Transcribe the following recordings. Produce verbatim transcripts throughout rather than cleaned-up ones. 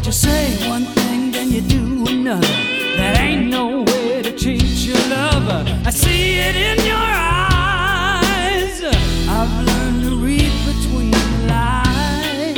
you say one thing, then you do another. That ain't no way to treat your lover. I see it in your eyes. I've learned to read between the lines.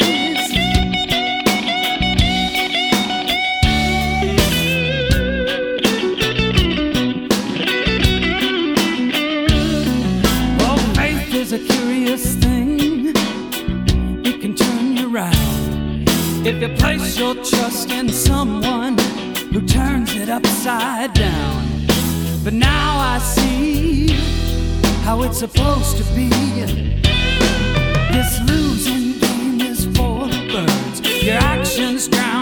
Well, faith is a curious thing. It can turn you around if you place your trust in someone who turns it upside down. But now I see how it's supposed to be. This losing game is for the birds. Your actions drown